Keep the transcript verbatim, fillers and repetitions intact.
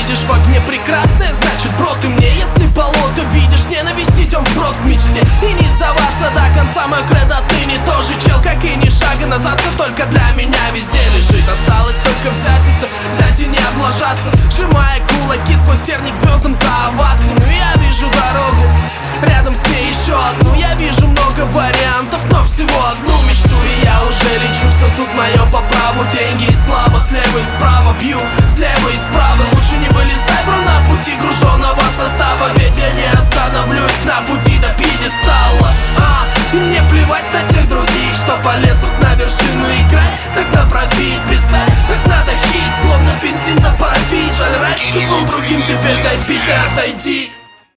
видишь в огне прекрасное, значит, бро, ты мне. Если болото видишь, ненависть, идем вброд к мечте. И не сдаваться до конца, мой кредо, ты не тоже чел. Как и ни шага назад, все только для меня везде лежит. Осталось только взять это, взять и не облажаться, сжимая кулаки сквозь терник звездам за овациями. Я вижу дорогу, рядом с ней еще одну. Я вижу много вариантов, но всего одну мечту. И я уже лечу, все тут мое по праву. Деньги и слава, слева и справа бью, слева и справа. Лучше не вылезай, бро, на пути груженного состава. Ведь я не остановлюсь на пути до пьедестала. А, и мне плевать на тех других, что полезут на вершину играть. Так на профит писать, так надо хит, словно бензин на парафин. Жаль, раньше был другим, теперь дай бит и отойди.